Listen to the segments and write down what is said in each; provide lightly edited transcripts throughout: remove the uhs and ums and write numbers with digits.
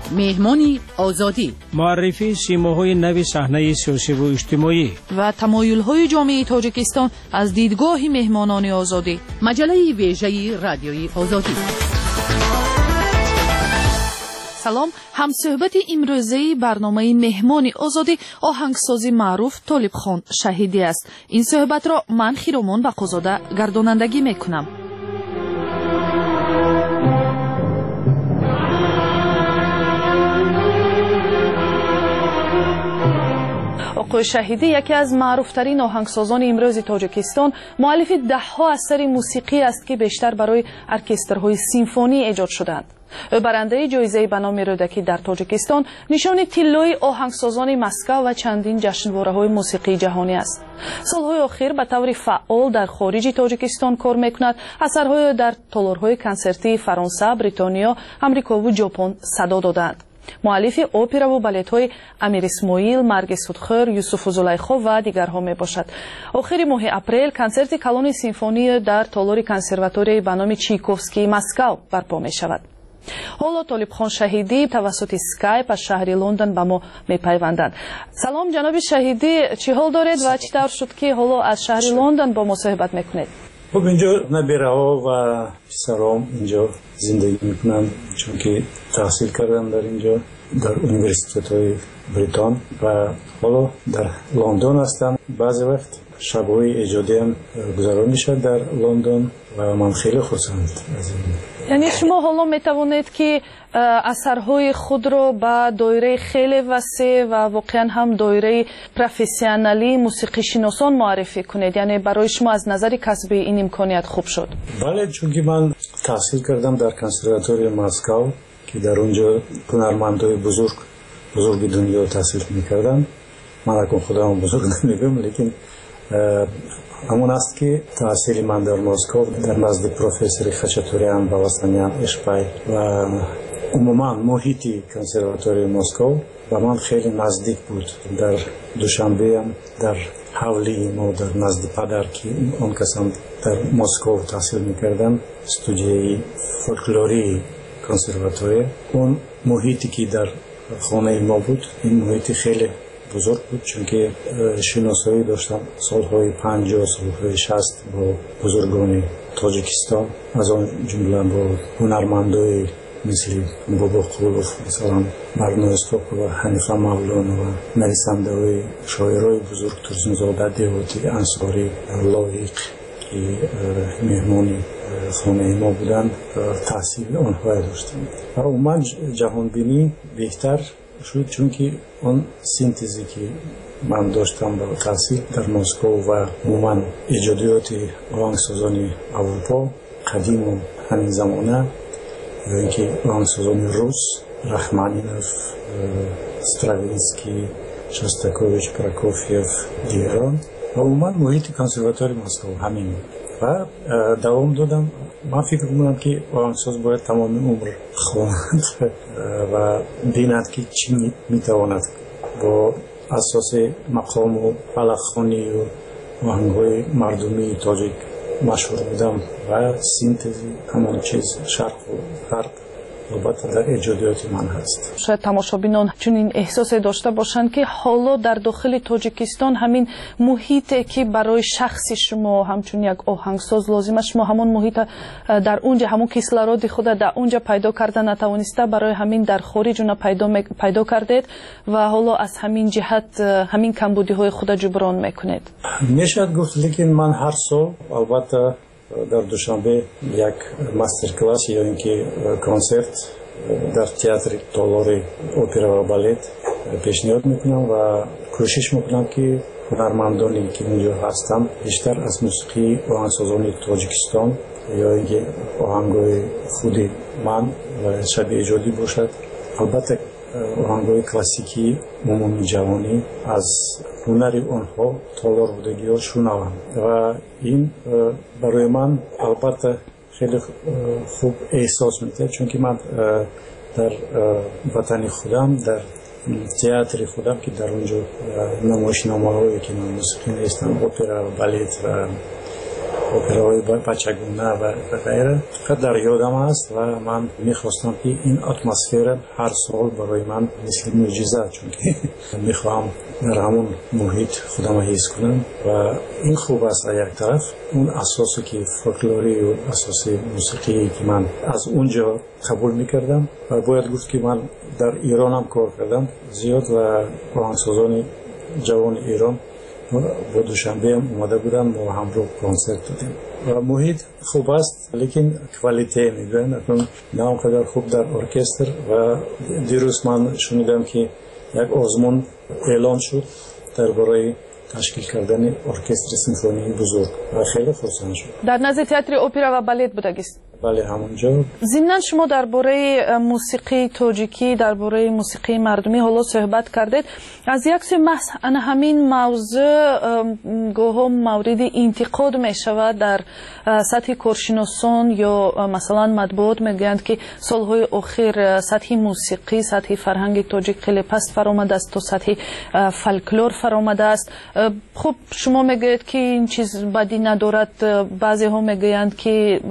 مهمانی آزادی، معرفی سیماهای نو صحنه سیاسی و اجتماعی و تمایل‌های جامعه تاجیکستان از دیدگاه مهمانان آزادی. مجله ویژه رادیوی آزادی. سلام، همصحبت امروزی برنامه مهمانی آزادی آهنگسازی معروف طالبخان شهیدی است. این صحبت را من خیرامان بقازاده گردانندگی میکنم. آقای شهیدی یکی از معروفترین آهنگسازان امروز تاجیکستان، مؤلف ده‌ها اثر موسیقی است که بیشتر برای ارکسترهای سیمفونی ایجاد شدند. او برنده جایزه به نام رودکی در تاجیکستان، نشان طلای آهنگسازان مسکو و چندین جشنواره‌های موسیقی جهانی است. سالهای اخیر به طور فعال در خارج تاجیکستان کار میکند. اثرهای در تالارهای کنسرتی فرانسه، بریتانیا، آمریکا و ژاپن صدا دادند. مؤلف اپرا و بالت‌های امیر اسماعیل، مرگ سودخور، یوسف و زلیخا و دیگرها می باشد. آخر ماه اپریل کنسرت کلون سیمفونی در تالار کنسرواتوری به نام چایکوفسکی مسکو برپا می شود. حالا طالبخان شهیدی توسط اسکایپ از شهر لندن به ما می پیوندند. سلام جناب شهیدی، چی حال دارید و چطور شد که حالا از شهر لندن با ما صحبت میکنید؟ خب اینجا نبیره‌ها و پسرام اینجا زندگی میکنم، چون که تحصیل کردم در اینجا در اونیورسیتهای بریتان و حالا در لندن هستم. بعضی وقت شب‌های ایجادی هم گذران میشد در لندن و من خیلی خرسند از این. یعنی شما حالا میتوانید که اثرهای خود را به دایره خیلی وسیع و واقعا هم دایره پروفسیونالی موسیقی شناسان معرفی کنید، یعنی برای شما از نظر کسبی این امکانیت خوب شد؟ بله، چون که من تحصیل کردم در کنسرواتوری مسکو که در اونجا هنرمندای بزرگ دنیا تحصیل میکردن. من اکنون خودم بزرگ نمیگم، لیکن همون است که تحصیل من در مسکو در نزد پروفسور خچاتوریان باوستانیان اشپای و عموما محیط کنسرواتوری مسکو و من خیلی نزدیک بود. در دوشنبه هم در حولی ما در نزد پدر که اون کسان در مسکو تحصیل میکردن استودیوی فولکلوری کنسرواتوری، اون محیطی که در خانه ما بود این محیط خیلی بزرگ بود، چون که شناسایی داشتم سالهای 50 سالهای 60 با بزرگان تاجیکستان، از آن جمله با هنرمندای مثل بابا قولوف، مثلا مرنو استوک و حنیفه مولان و نویسنده‌های شاعرای بزرگ ترسونزاده دیوتی انصاری لایق که مهمانی خانه ما بودن تحصیل آنها داشتیم. و من جهانبینی بهتر شد، چون که اون سینتزی که من داشتم با تحصیل در مسکو و عموما ایجادیات آهنگسازان اروپا قدیم و همین زمانه، یا اینکه آهنگسازان روس، رحمانینوف، استراوینسکی، شوستاکوویچ، پراکوفیف، دیگران و عموما محیط کنسرواتوری مسکو همین و دوام دادم. من فکر می‌کنم که آهنگساز باید تمام عمر خواند و بیند که چی میتواند با اساس مقام و بلخانی و آهنگ‌های مردمی تاجیک مشهور بودم و سینتزی همان چیز شرق و غرب البته در ایجادیات من هست. شاید تماشابینان چنین احساسی داشته باشند که حالا در داخل تاجیکستان همین محیطی که برای شخص شما همچون یک آهنگساز لازم است، شما همون محیط در اونجا همون کیسلارود خود در اونجا پیدا کردن نتوانسته، برای همین در خارج اون پیدا کردید و حالا از همین جهت همین کمبودی های خود جبران میکنید. میشد گفت، لیکن من هر سال البته در دوشنبه یک ماستر کلاس یا اینکه کنسرت در تئاتر تالار اپرا و بالت پیشنهاد میکنم و کوشش میکنم که هنرمندانی که اونجا هستم بیشتر از موسیقی آهنگسازان تاجیکستان یا اینکه آهنگای خود من و شبیه ایجادی باشد، البته آهنگای کلاسیکی عمومی جوانی از هنر آنها تالار بودگی ها شنوم و این برای من البته خیلی خوب احساس میده، چون که من در وطن خودم در تئاتر خودم که در اونجا نمایشنامه‌هایی که من موسیقی نیستم، اپرا و بالت و اپراهای بچگونه و غیره فقط در یادم است و من میخواستم که این اتمسفر هر سال برای من مثل معجزه، چون که میخوام در همون محیط خودم حس کنم و این خوب است. یک طرف اون اساسی که فولکلوری و اساسی موسیقی که من از اونجا قبول میکردم و باید گفت که من در ایران هم کار کردم زیاد و آهنگسازان جوان ایران با دوشنبه هم اومده بودن ما همراه کنسرت دادیم و محیط خوب است لیکن کوالیته میگوین اکنون نه اونقدر خوب در ارکستر. و دیروز من شنیدم که یک آزمون اعلان شد درباره تشکیل کردن ارکستر سیمفونی بزرگ و خیلی خرسند شد. در نزد تئاتر اپرا و بالت بودگیست؟ بله همونجا. ضمناً شما درباره موسیقی تاجیکی، درباره موسیقی مردمی حالا صحبت کردید. از یک سوی همین موضوع گاهی مورد انتقاد می شود در سطح کارشناسان یا مثلا مطبوعات میگویند که سالهای اخیر سطح موسیقی، سطح فرهنگ تاجیک خیلی پست فرآمده است تا سطح فولکلور فرآمده است. خب شما میگویید که این چیز بدی ندارد، بعضی ها میگویند که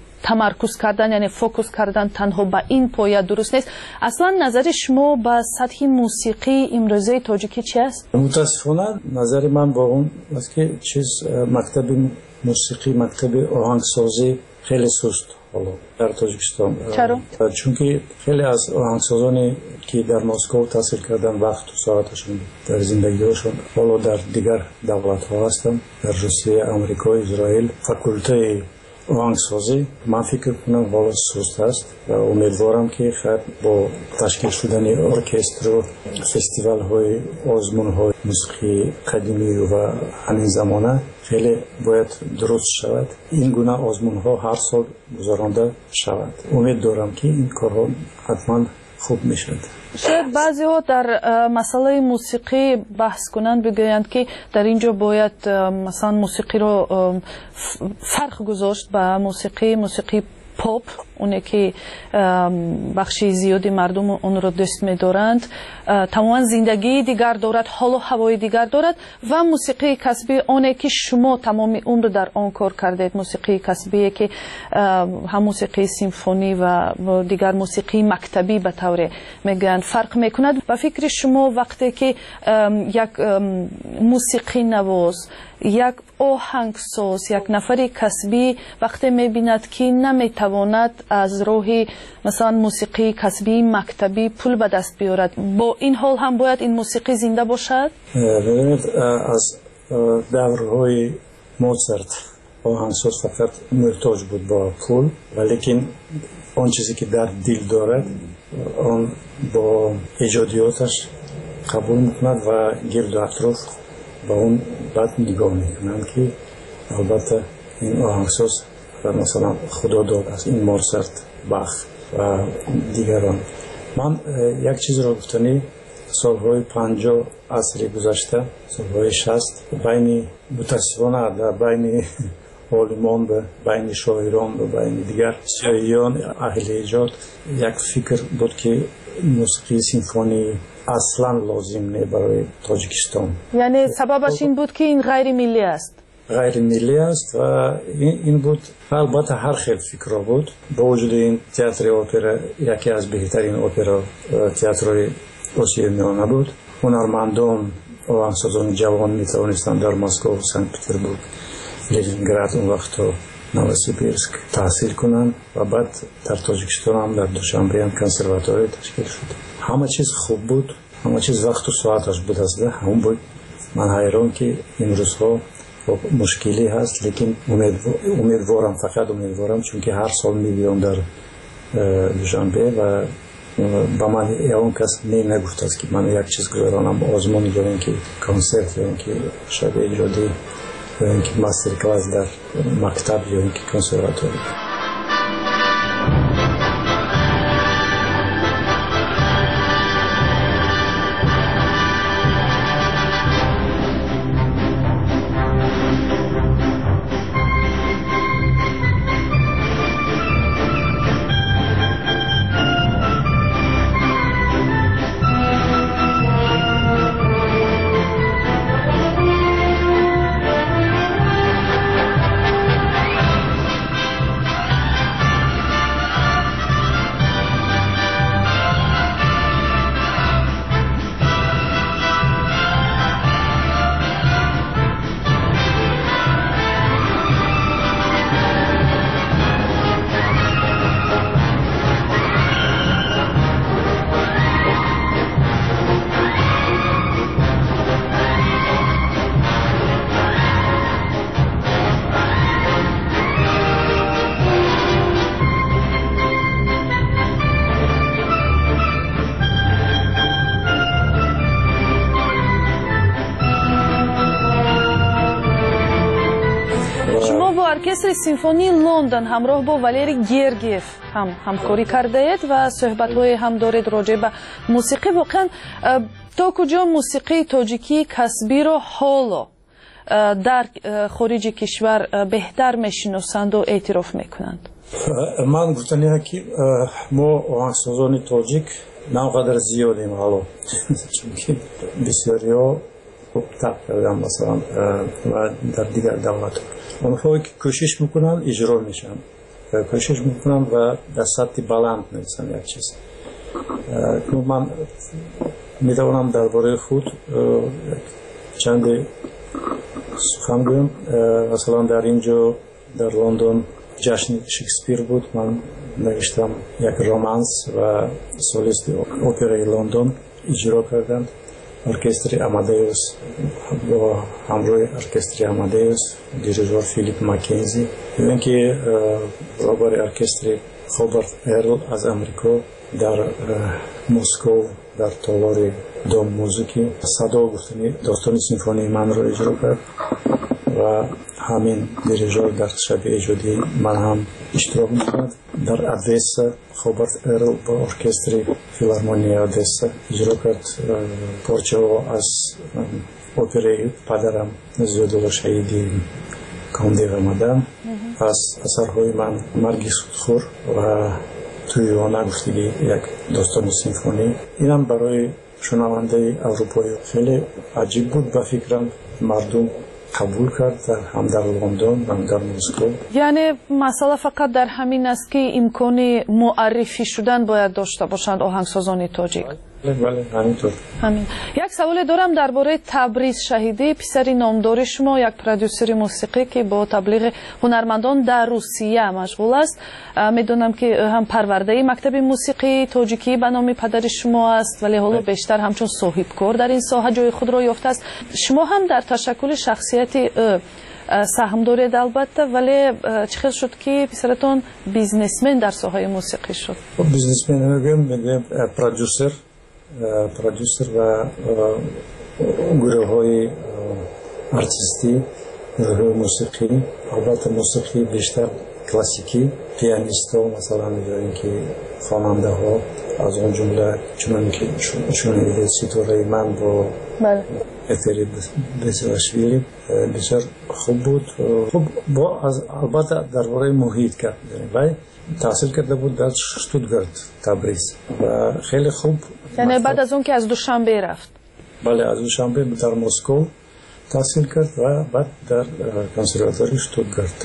تمرکز کردن یعنی فوکوس کردن تنها به این پایه درست نیست. اصلا نظر شما به سطح موسیقی امروزه تاجیکی چی است؟ متاسفانه نظر من با اون است که چیز مکتب موسیقی، مکتب آهنگسازی خیلی سست حالا در تاجیکستان. چرا؟ چون که خیلی از آهنگسازانی که در مسکو تحصیل کردن وقت و ساعتشون در زندگیشون حالا در دیگر دولت ها هستن، در روسیه، آمریکا، اسرائیل. فاکولته آهنگسازی من فکر کنم حالا سست است و امیدوارم که خیلی با تشکیل شدن ارکستر و فستیوال های، آزمون های موسیقی قدیمی و همین زمانه خیلی باید درست شود. این گونه آزمون ها هر سال گذرانده شود. امید دارم که این کارها حتما خوب میشد. شاید بعضی ها در مسئله موسیقی بحث کنند بگویند که در اینجا باید مثلا موسیقی رو فرق گذاشت با موسیقی پاپ، اونه که بخشی زیادی مردم اون رو دوست می‌دارند، تماما زندگی دیگر دارد، حال و هوای دیگر دارد، و موسیقی کسبی اونه که شما تمام عمر در آن کار کردید، موسیقی کسبی که هم موسیقی سیمفونی و دیگر موسیقی مکتبی به طور میگن فرق میکند. و فکر شما وقتی که یک موسیقی نواز، یک آهنگساز، یک نفر کسبی وقتی میبیند که نمیتواند از روحی مثلا موسیقی کسبی مکتبی پول به دست بیارد، با این حال هم باید این موسیقی زنده باشد؟ ببینید از دورهای موزارت آهنگساز فقط محتاج بود با پول، ولیکن آن چیزی که در دل دارد آن با ایجادیاتش قبول میکند و گرد و اطراف با اون بعد نگاه میکنند که البته این آهنگساز مثلا خدا داد از این موزارت، باخ و دیگران. من یک چیز را گفتنی سالهای 50 عصر گذشته، سالهای 60 بین متاسفانه در بین عالمان و بین شاعران و بین دیگر سیاهیان اهل ایجاد یک فکر بود که موسیقی سیمفونی اصلا لازم نه برای تاجیکستان. یعنی سببش این بود که این غیر ملی است؟ غیر ملی است و این بود. البته هر خیلی فکر بود. با وجود این تئاتر اپرا یکی از بهترین اپرا تئاترهای آسیای میانه بود. هنرمندان و آهنگسازان جوان می توانستند در مسکو، سنت پترزبورگ، لنینگراد اون وقت نووسیبیرسک تحصیل کنند و بعد در تاجیکستان هم در دوشنبه هم کنسرواتوری تشکیل شد. همه چیز خوب بود، همه چیز وقت و ساعتش بود است. همون بود. من حیران که این روزها مشکلی هست، لیکن امیدوارم، فقط امیدوارم، چون که هر سال میبیام در دوشنبه و با من اون کس نگفت است که من یک چیز گذارانم آزمون یا اینکه کنسرت یا اینکه شاید ایجادی یا اینکه مستر کلاس در مکتب یا اینکه کنسرواتوری. سیمفونی لندن همراه با والری گرگیف هم همکاری کرده اید و صحبت‌های هم دارید راجع به موسیقی. واقعا تا کجا موسیقی تاجیکی کسبی رو حالا در خارج کشور بهتر میشناسند و اعتراف میکنند؟ من گفتم که ما آهنگسازان تاجیک ناقدر زیادیم حالا چون بسیاری ها تق کردن مثلا و در دیگر دولت آنها که کوشش میکنن اجرا میشن کوشش میکنن و در سطح بلند میرسن یک چیز. من میتوانم درباره خود چند سخن گویم. مثلا در اینجا در لندن جشن شکسپیر بود، من نوشتم یک رمانس و سولیست اپرای لندن اجرا کردند. ارکستر امادیوس با همراه ارکستر امادیوس دیریژور فیلیپ ماکنزی، اینکه رابر ارکستر خوبرت ارل از امریکا در مسکو در تالار دام موزیکی صدا گفتنی داستان سیمفونی من رو اجرا کرد و همین دیریژور در شب ایجادی من هم اشتراک می‌کرد. در ادسا خوبرت ارل با ارکستر فیلارمونی ادسا اجرا کرد پارچه از اپرای پدرم زیادالله شهیدی کاندی رمضان. از اثرهای من مرگ سودخور و تویوانا گفتگی یک داستان سیمفونی، اینم برای شنونده اروپایی خیلی عجیب بود. به فکرم مردم قبول کرد هم در لندن هم در مسکو. یعنی مسئله فقط در همین است که امکان معرفی شدن باید داشته باشند آهنگسازان تاجیک. بله همینطور. همین. یک سوال دارم درباره تبریز شهیدی، پسری نامدار شما، یک پرودوسر موسیقی که با تبلیغ هنرمندان در روسیه مشغول است. میدونم که هم پرورده مکتب موسیقی تاجیکی به نام پدر شما است، ولی حالا بیشتر همچون صاحبکار در این ساحه جای خود را یافته است. شما هم در تشکل شخصیت سهم دارید البته، ولی چه شد که پسرتون بیزنسمن در ساحه موسیقی شد؟ بیزنسمن میگم پرودوسر و گروه های ارتیستی، گروه های موسیقی، البته موسیقی بیشتر کلاسیکی، پیانیست ها مثلا می‌داریم که خواننده ها از اون جمله چون ستاره من با اتری بسیارشویلی بسیار خوب بود. خوب با البته درباره محیط کرد و تحصیل کرده بود در شتوتگارت تبریز و خیلی خوب. یعنی بعد از اون که از دوشنبه رفت؟ بله از دوشنبه در مسکو تحصیل کرد و بعد در کنسرواتوری شتوتگارت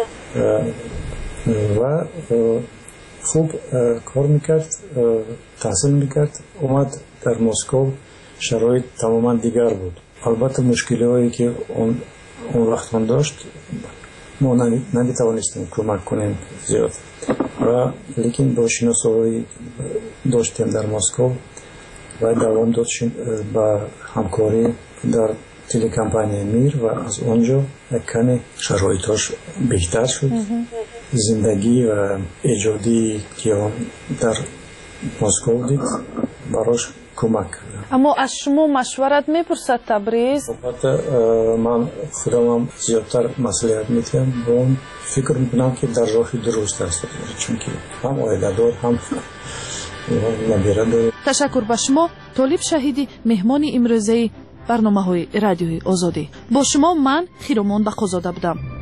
و خوب کار میکرد، تحصیل میکرد. اومد در مسکو شرایط تماما دیگر بود. البته مشکلی هایی که اون وقت من داشت ما نمیتوانستیم کمک کنیم زیاد و لیکن با شناسایی داشتیم در مسکو و دوام داشتیم با همکاری در تلکمپانی میر و از اونجا کمی شرایطش بهتر شد. زندگی و ایجادی که در مسکو دید براش کمک. اما از شما مشورت میپرسد تبریز؟ من خودم زیادتر مصلحت میتیم و اون فکر میکنم که در راه درست است، چون که هم عائله دار هم نبیره دار. تشکر به شما طالب شهیدی، مهمان امروزه برنامه های رادیوی آزادی. با شما من خیرمان بقازاده بودم.